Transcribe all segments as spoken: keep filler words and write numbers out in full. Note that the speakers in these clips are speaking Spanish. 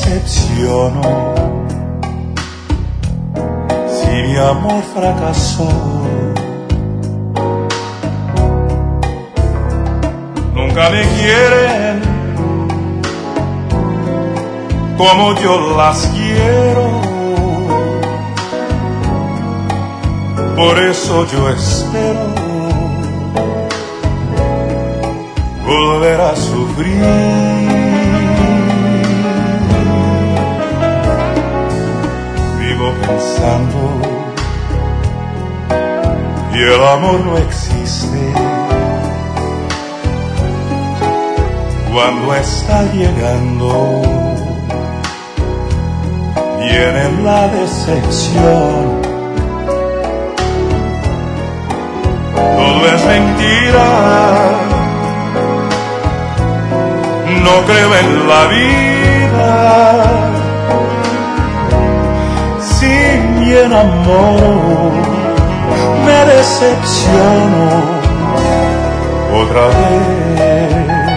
decepciono si mi amor fracasó. Nunca me quieren como yo las quiero. Por eso yo espero volver a sufrir. Vivo pensando y el amor no existe. Cuando está llegando viene la decepción. Todo es mentira, no creo en la vida. Sin mi enamoro me decepciono otra vez.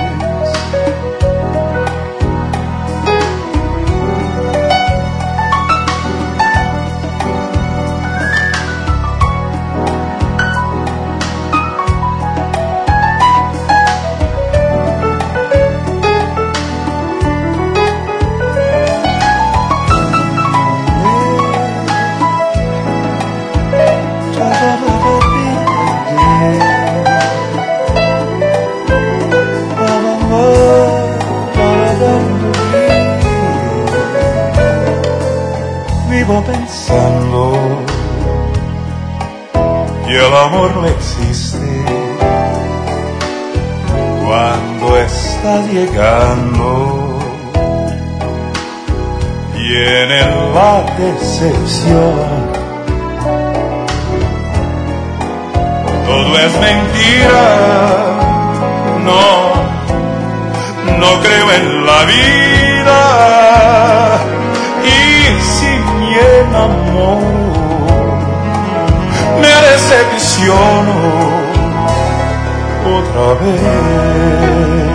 Vivo pensando y el amor no existe. Cuando está llegando viene la decepción. Todo es mentira, no, no creo en la vida. Amor, me decepciono otra vez.